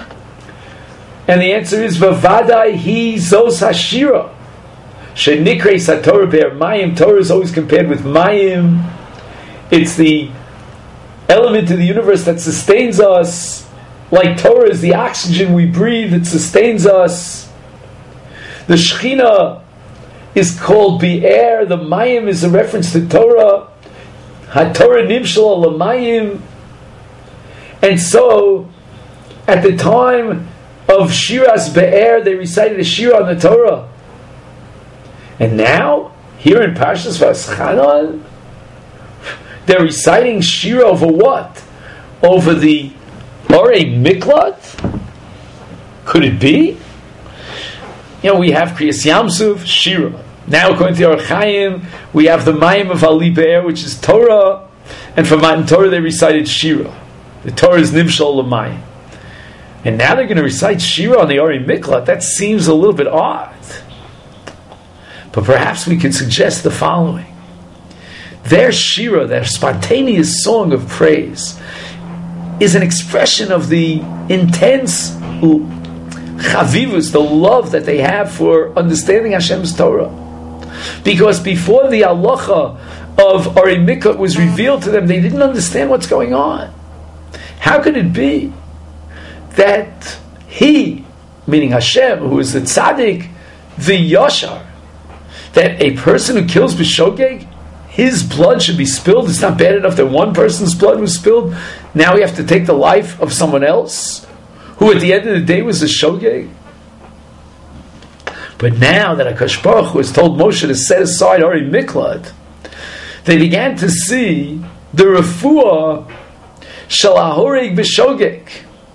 And the answer is, Vavadai hi zos hashira. Shenikre satorah be'er mayim. Torah is always compared with mayim. It's the element in the universe that sustains us. Like Torah is the oxygen we breathe, it sustains us. The Shekhinah is called Be'er. The Mayim is a reference to Torah. HaTorah nimshal l'mayim. And so, at the time of Shiras Be'er, they recited a Shira on the Torah. And now, here in Parshas Va'eschanan, they're reciting Shira over what? Over the Orei Miklat? Could it be? We have Kriyas Yamsuf, Shira. Now, according to Or Chaim, we have the Mayim of Ali Be'er, which is Torah, and from Matan Torah they recited Shira. The Torah is Nimshal L'mayim. And now they're going to recite Shira on the Orei Miklat. That seems a little bit odd. But perhaps we could suggest the following. Their Shira, their spontaneous song of praise, is an expression of the intense chavivus, the love that they have for understanding Hashem's Torah. Because before the halacha of Orei Miklat was revealed to them, they didn't understand what's going on. How could it be that he, meaning Hashem, who is the tzaddik, the yashar, that a person who kills b'shogeg, his blood should be spilled? It's not bad enough that one person's blood was spilled. Now we have to take the life of someone else, who at the end of the day was a shogeg. But now that HaKadosh Baruch Hu has told Moshe to set aside Orei Miklat, they began to see the refuah shel hahoreg b'shogeg.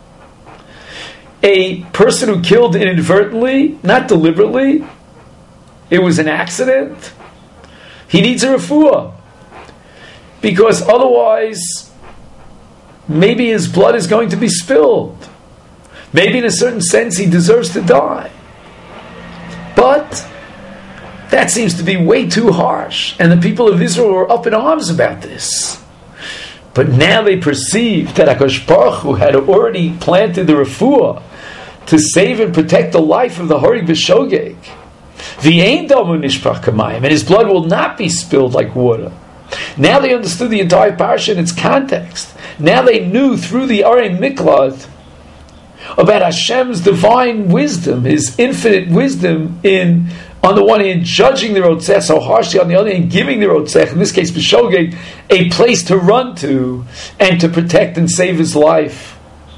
A person who killed inadvertently, not deliberately, it was an accident, he needs a refuah. Because otherwise, maybe his blood is going to be spilled. Maybe in a certain sense he deserves to die. But that seems to be way too harsh. And the people of Israel were up in arms about this. But now they perceive that HaKadosh Baruch Hu had already planted the refuah to save and protect the life of the Horeg B'Shogeg. V'ein damu nishpach kamayim, and his blood will not be spilled like water. Now they understood the entire parasha in its context. Now they knew through the Orei Miklat about Hashem's divine wisdom, His infinite wisdom in, on the one hand, judging the Rotzech so harshly, on the other hand, giving the Rotzech, in this case B'Shogeg, a place to run to and to protect and save his life.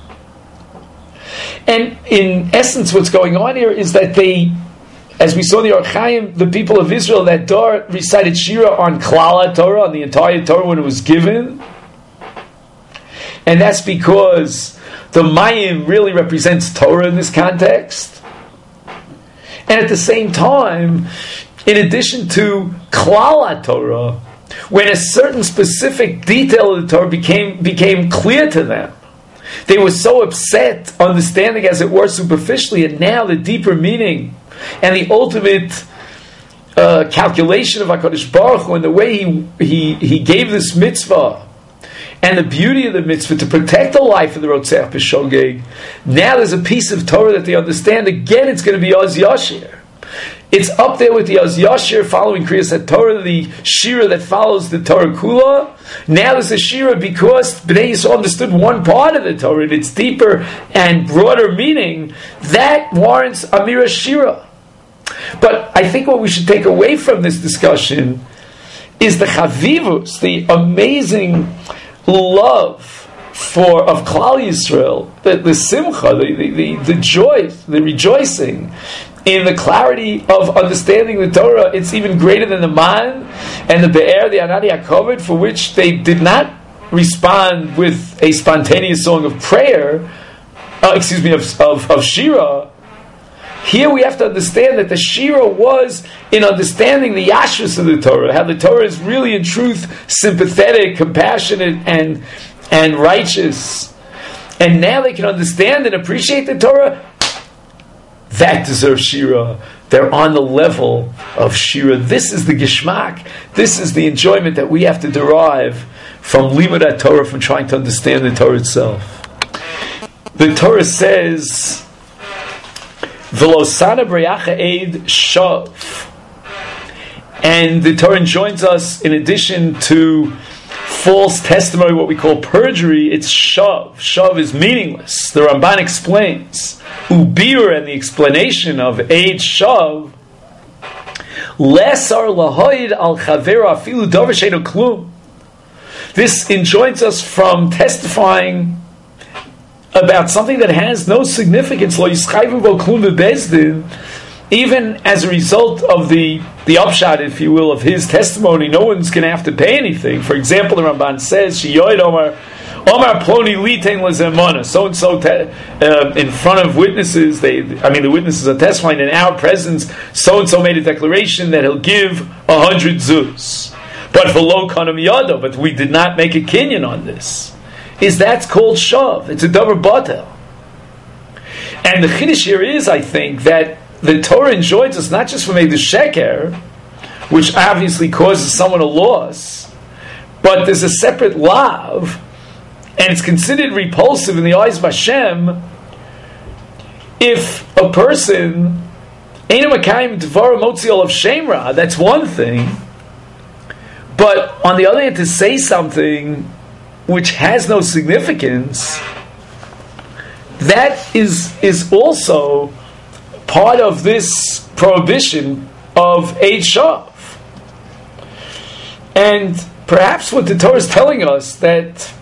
And in essence, what's going on here is that they, as we saw in the Or Chaim, the people of Israel that Dor recited Shira on Klal Torah, on the entire Torah when it was given. And that's because the Mayim really represents Torah in this context. And at the same time, in addition to Klal Torah, when a certain specific detail of the Torah became clear to them, they were so upset, understanding as it were superficially, and now the deeper meaning and the ultimate calculation of HaKadosh Baruch Hu and the way he gave this mitzvah and the beauty of the mitzvah to protect the life of the Rotzech B'Shogeg. Now there's a piece of Torah that they understand. Again, it's going to be Oz Yashir. It's up there with the Oz Yashir following Kriyas HaTorah, the Shira that follows the Torah Kula. Now there's a Shira because Bnei Yisrael understood one part of the Torah and its deeper and broader meaning. That warrants Amira Shira. But I think what we should take away from this discussion is the chavivus, the amazing love of Klal Yisrael, the simcha, the joy, the rejoicing in the clarity of understanding the Torah, it's even greater than the Man and the Be'er, the Anani HaKovod, for which they did not respond with a spontaneous song of prayer, of Shira. Here we have to understand that the Shira was in understanding the Yashrus of the Torah, how the Torah is really in truth sympathetic, compassionate, and righteous. And now they can understand and appreciate the Torah. That deserves Shira. They're on the level of Shira. This is the Geshmak. This is the enjoyment that we have to derive from Limud Torah, from trying to understand the Torah itself. The Torah says, Velosana Breyacha Eid Shav. And the Torah enjoins us, in addition to false testimony, what we call perjury, it's Shav. Shav is meaningless. The Ramban explains, Ubir, and the explanation of Eid Shav, Lesar Lahoid al Chavera Afilu Davar Sheino Klum. This enjoins us from testifying about something that has no significance, lo yischayvu bo klum bebezdin, even as a result of the upshot, if you will, of his testimony, no one's going to have to pay anything. For example, the Ramban says, Shiyoid Omar Ploni Litein Lezemona, so-and-so in front of witnesses, the witnesses are testifying in our presence, so-and-so made a declaration that he'll give 100 zuz. But for lo kanam yado, but we did not make a kinyan on this. That's called shav. It's a davar batel. And the chiddush here is, I think, that the Torah enjoins us not just from a sheker, which obviously causes someone a loss, but there's a separate lav, and it's considered repulsive in the eyes of Hashem if a person ain't makayim dvar motziel of shemra. That's one thing, but on the other hand, to say something which has no significance, that is also part of this prohibition of Eid Shav. And perhaps what the Torah is telling us, that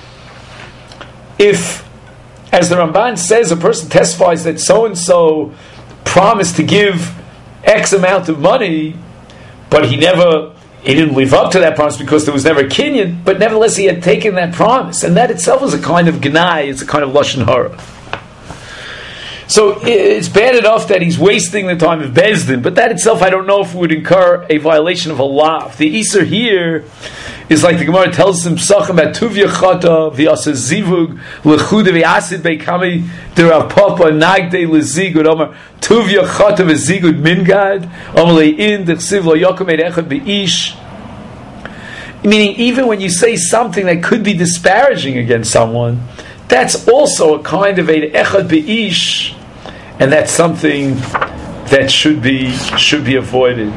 if, as the Ramban says, a person testifies that so-and-so promised to give X amount of money, but he didn't live up to that promise because there was never a kinyan, but nevertheless he had taken that promise. And that itself is a kind of gnai, it's a kind of lashon hara. So it's bad enough that he's wasting the time of Bezdin, but that itself I don't know if it would incur a violation of a lav. The Isser here is like the Gemara tells him Psachim about Tuvya Chata, Vyasa Zivug, Lechuda Vyasid Beikami, Derav Papa, Nagde Lezigud, Omar, Tuvya Chata Vezigud Mingad, Omale In, Dechsiv Lo Yokom Eid Echad Beish. Meaning, even when you say something that could be disparaging against someone, that's also a kind of a echad beish, and that's something that should be avoided.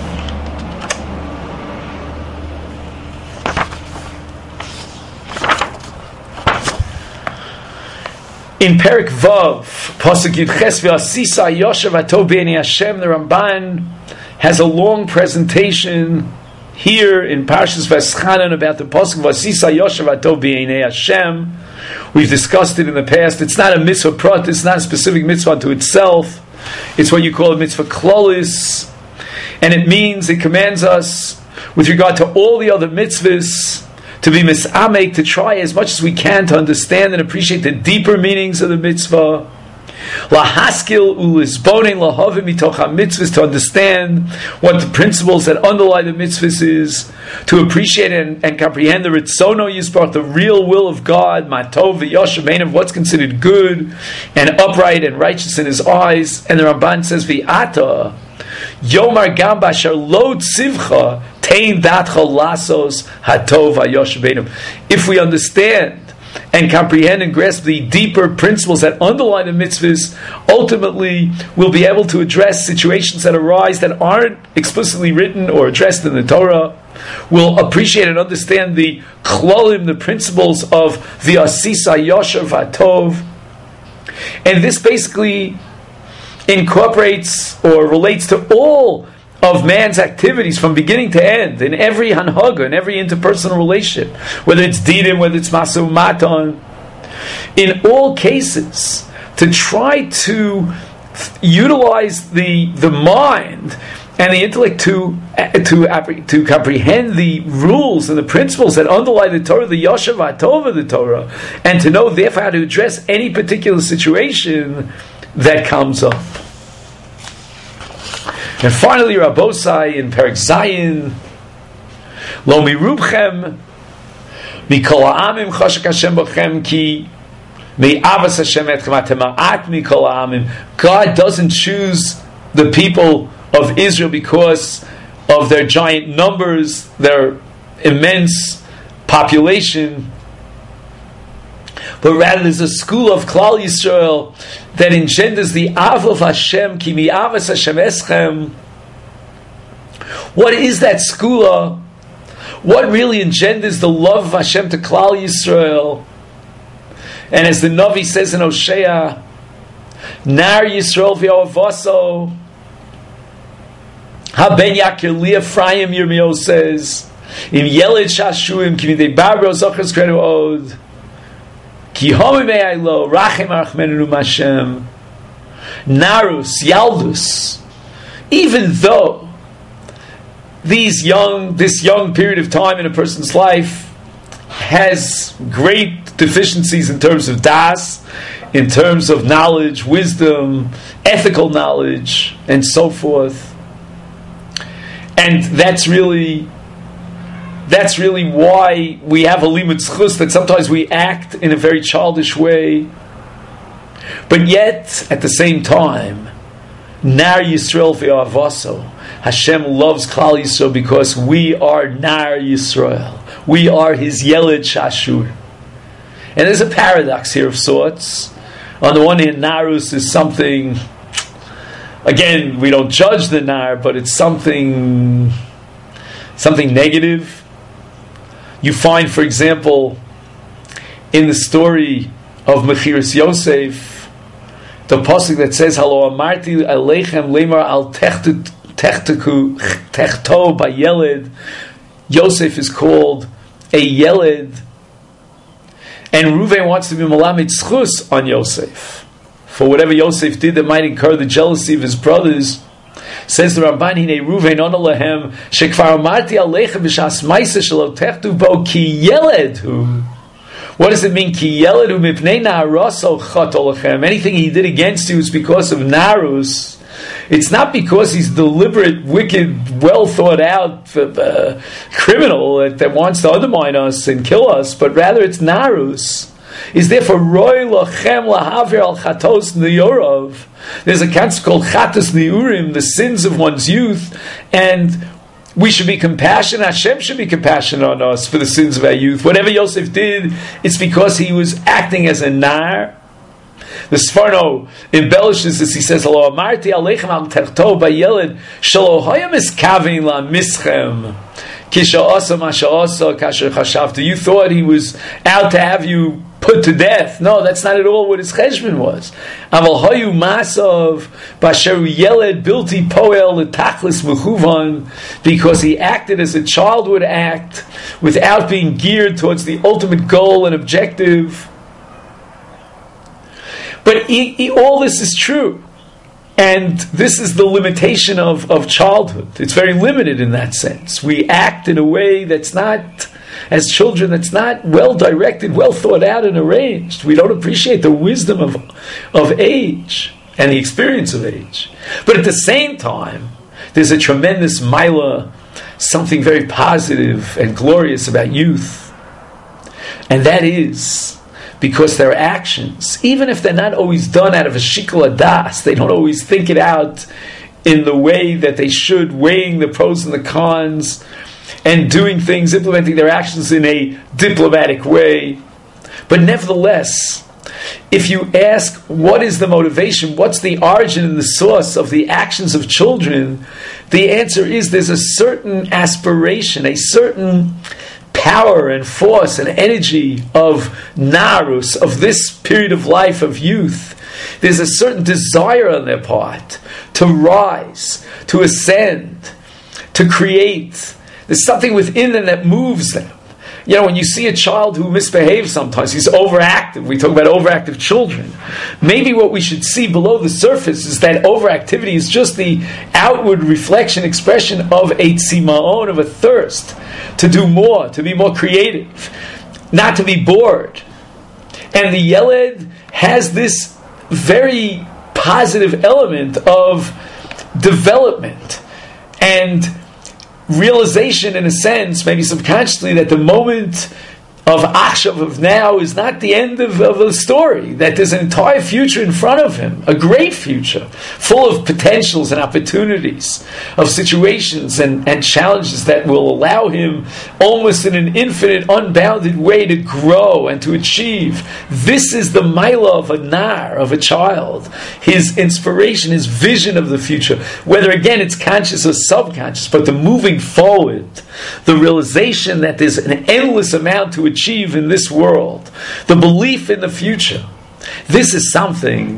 In Perik Vav, Pasuk Yud Ches V'Asisa Yoshev Atov B'nei Hashem, the Ramban has a long presentation here in Parshas Veschanan about the Pasuk V'Asisa Yoshev Atov B'nei Hashem. We've discussed it in the past. It's not a mitzvah prat, it's not a specific mitzvah unto itself. It's what you call a mitzvah klolis. And it commands us, with regard to all the other mitzvahs, to be misamek, to try as much as we can to understand and appreciate the deeper meanings of the mitzvah. Lahaskil ulisbonin lahavim mitoch ha-mitzvahs, to understand what the principles that underlie the mitzvahs is, to appreciate and comprehend the ritzono yisbarach, the real will of God, matov v'yoshem, of what's considered good and upright and righteous in His eyes. And the Ramban says, v'ata yomar gam bashar lo tzivcha tein datcha lasos hatov v'yoshem. If we understand and comprehend and grasp the deeper principles that underlie the mitzvahs, ultimately we'll be able to address situations that arise that aren't explicitly written or addressed in the Torah. We'll appreciate and understand the klolim, the principles of the asisa yosher v'atov. And this basically incorporates or relates to all of man's activities from beginning to end, in every hanhaga, in every interpersonal relationship, whether it's didim, whether it's masau matan, in all cases, to try to utilize the mind and the intellect to comprehend the rules and the principles that underlie the Torah, the Yoshev HaTov of the Torah, and to know therefore how to address any particular situation that comes up. And finally, Rabbosai in Perek Zayin, Lo mirubchem mikol ha'amim chashak Hashem b'chem ki me'avas Hashem etchem atem ma'at mikol ha'amim. God doesn't choose the people of Israel because of their giant numbers, their immense population, but rather there's a school of Klal Yisrael that engenders the Av of Hashem, ki mi'avas Hashem eschem. What is that skula? What really engenders the love of Hashem to Klal Yisrael? And as the Navi says in Hosea, Nar Yisrael v'Ovaso, Ha ben Yakir li Ephraim, Yirmiyahu says, Im Yeled Shashuim, ki midei Barbro Zochers Kredu Od, Ki Homi Me'aylo, Rachem Arachmenenu Mashem, Narus, Yaldus. Even though this young period of time in a person's life has great deficiencies in terms of das, in terms of knowledge, wisdom, ethical knowledge, and so forth. And that's really why we have a limud zchus, that sometimes we act in a very childish way, but yet at the same time, Nar Yisrael ve'avaso, Hashem loves Klal Yisrael because we are Nar Yisrael, we are His Yeled Shashur. And there's a paradox here of sorts. On the one hand, Narus is something, again, we don't judge the Nar, but it's something negative. You find, for example, in the story of Mechiras Yosef, the pasuk that says, "Halo amarti aleichem lemar al techto by Yeled." Yosef is called a Yeled, and Reuven wants to be Malamed Zchus on Yosef for whatever Yosef did that might incur the jealousy of his brothers. Says the Ramban, "Hine Reuven ono lahem shekvar amarti aleichem b'shas ma'aseh shelo techtu bo ki Yeled hu." What does it mean? Ki Yeled hu mipnei na'araso chat olachem. Anything he did against you is because of Narus. It's not because he's deliberate, wicked, well thought out criminal that wants to undermine us and kill us, but rather it's Narus. Is therefore roy lachem lahavir al chatos neyorov. There's a concept called chatos neurim, the sins of one's youth, and we should be compassionate. Hashem should be compassionate on us for the sins of our youth. Whatever Yosef did, it's because he was acting as a nar. The Sforno embellishes this. He says, "Lo amarti aleichem al terto bayeled shelo hayam iskavein la mischem kisha asa masha asa kasher chashavta." You thought he was out to have you put to death. No, that's not at all what his cheshbon was. Aval hayu masav basheru yeled bilti poel letachlis mechuvan, because he acted as a child would act without being geared towards the ultimate goal and objective. But all this is true. And this is the limitation of childhood. It's very limited in that sense. We act in a way that's not, as children, that's not well directed, well thought out and arranged. We don't appreciate the wisdom of age and the experience of age. But at the same time, there's a tremendous milah, something very positive and glorious about youth. And that is because their actions, even if they're not always done out of a shikul adas, they don't always think it out in the way that they should, weighing the pros and the cons, and doing things, implementing their actions in a diplomatic way. But nevertheless, if you ask what is the motivation, what's the origin and the source of the actions of children, the answer is there's a certain aspiration, a certain power and force and energy of narus, of this period of life of youth. There's a certain desire on their part to rise, to ascend, to create. There's something within them that moves them. when you see a child who misbehaves sometimes, he's overactive. We talk about overactive children. Maybe what we should see below the surface is that overactivity is just the outward reflection, expression of a tzimaon, of a thirst to do more, to be more creative, not to be bored. And the Yeled has this very positive element of development and realization, in a sense, maybe subconsciously, that the moment of Achshav, of now, is not the end of the story, that there's an entire future in front of him, a great future, full of potentials and opportunities, of situations and challenges that will allow him, almost in an infinite, unbounded way, to grow and to achieve. This is the Maila of a Nar, of a child, his inspiration, his vision of the future, whether again it's conscious or subconscious, but the moving forward, the realization that there's an endless amount to achieve in this world, the belief in the future. This is something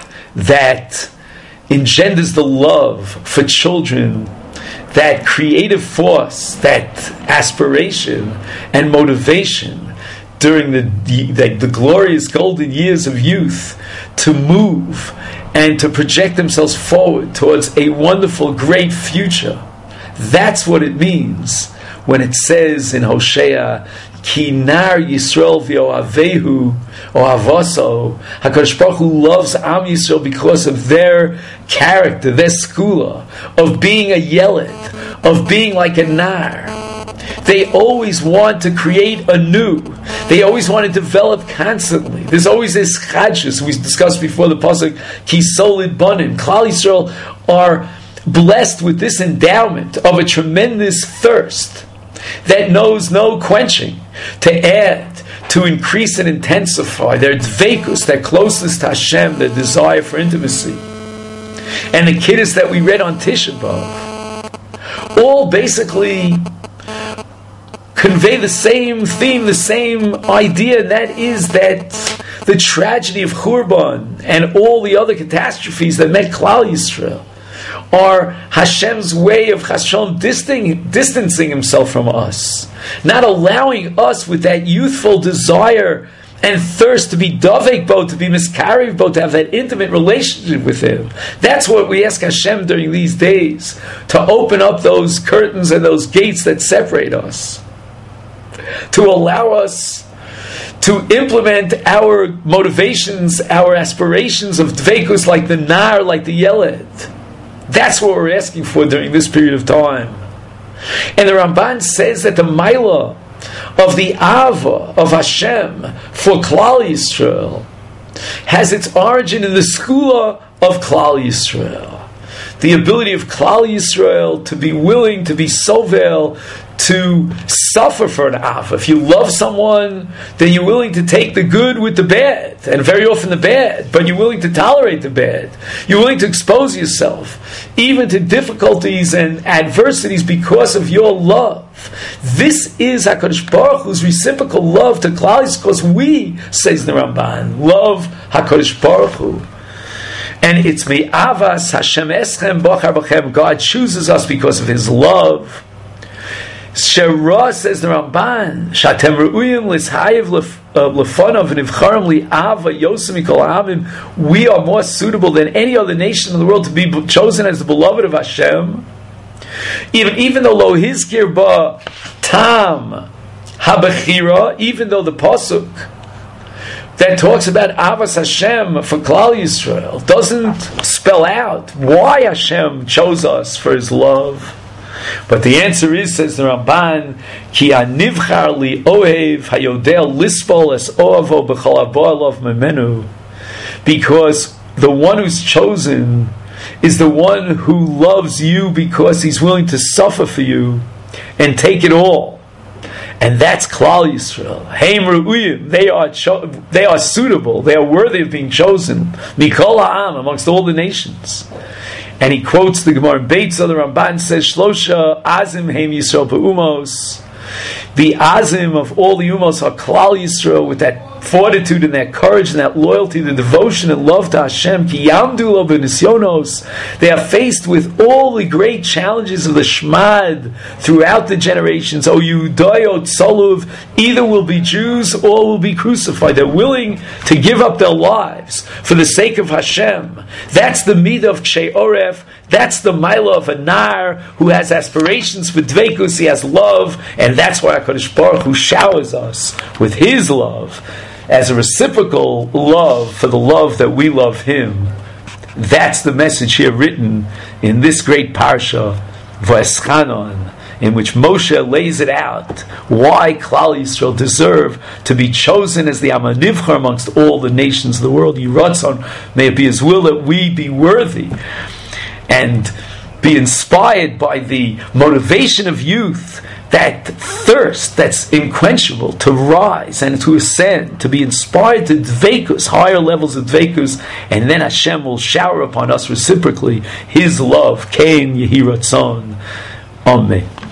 that engenders the love for children, that creative force, that aspiration and motivation during the glorious golden years of youth to move and to project themselves forward towards a wonderful, great future. That's what it means when it says in Hosea, Ki nar Yisrael v'ohavehu ohavaso. HaKadosh Baruch Hu loves Am Yisrael because of their character, their skula, of being a yeled, of being like a nar. They always want to create anew. They always want to develop constantly. There's always this chadshus we discussed before the pasuk, Ki solid banim. Klal Yisrael are blessed with this endowment of a tremendous thirst that knows no quenching, to add, to increase and intensify their dveikus, their closeness to Hashem, their desire for intimacy. And the kiddush that we read on Tisha B'Av all basically convey the same theme, the same idea, and that is that the tragedy of Churban and all the other catastrophes that met Klal Yisrael are Hashem's way of Hashem distancing himself from us, not allowing us with that youthful desire and thirst to be davek bo, to be miskarev bo, to have that intimate relationship with him. That's what we ask Hashem during these days, to open up those curtains and those gates that separate us, to allow us to implement our motivations, our aspirations of dveikus, like the nar, like the yeled. That's what we're asking for during this period of time. And the Ramban says that the Maila of the Ava of Hashem for Klal Yisrael has its origin in the Skula of Klal Yisrael. The ability of Klal Yisrael to be willing to be sovel, to suffer for an Ava. If you love someone, then you're willing to take the good with the bad, and very often the bad, but you're willing to tolerate the bad. You're willing to expose yourself, even to difficulties and adversities, because of your love. This is HaKadosh Baruch Hu's reciprocal love to Klal Yisrael, because we, says the Ramban, love HaKadosh Baruch Hu. And it's me'avas Hashem eschem bachar b'chem. God chooses us because of His love. Shera, says the Ramban, Shatem Re'uyim L'Ishayev L'Fanov V'Nivcharim Li'ava Yosem Mikol Ha'amim. We are more suitable than any other nation in the world to be chosen as the beloved of Hashem. Even though Lo Hizkir Ba Tam HaBechira, even though the pasuk that talks about Avas Hashem for Klal Yisrael doesn't spell out why Hashem chose us for His love. But the answer is, says the Ramban, Ki anivchar li ohev hayodel lispol es oavo b'chol haba alav memenu, because the one who's chosen is the one who loves you because he's willing to suffer for you and take it all. And that's Klal Yisrael. Heim Re'uyim, they are suitable, they are worthy of being chosen. Mikol ha'am, amongst all the nations. And he quotes the Gemara in Beitza, the Ramban says, Shlosha azim heim Yisrael be'umos. the azim of all the umos are Klal Yisrael, with that fortitude and that courage and that loyalty, the devotion and love to Hashem. Ki yamdu lo b'nisyonos. They are faced with all the great challenges of the Shmad throughout the generations. O Yudayot Saluv, either will be Jews or will be crucified. They're willing to give up their lives for the sake of Hashem. That's the midah of Kshei Oref. That's the milah of a nar who has aspirations for dveikus. He has love, and that's why HaKadosh Baruch Hu showers us with His love as a reciprocal love for the love that we love Him. That's the message here written in this great parsha, V'eschanon, in which Moshe lays it out why Klal Yisrael deserve to be chosen as the Am HaNivchar amongst all the nations of the world. Yiratzon, may it be His will that we be worthy and be inspired by the motivation of youth, that thirst that's unquenchable to rise and to ascend, to be inspired to dveikus, higher levels of dveikus, and then Hashem will shower upon us reciprocally His love. Kein Yehi Ratzon. Amen.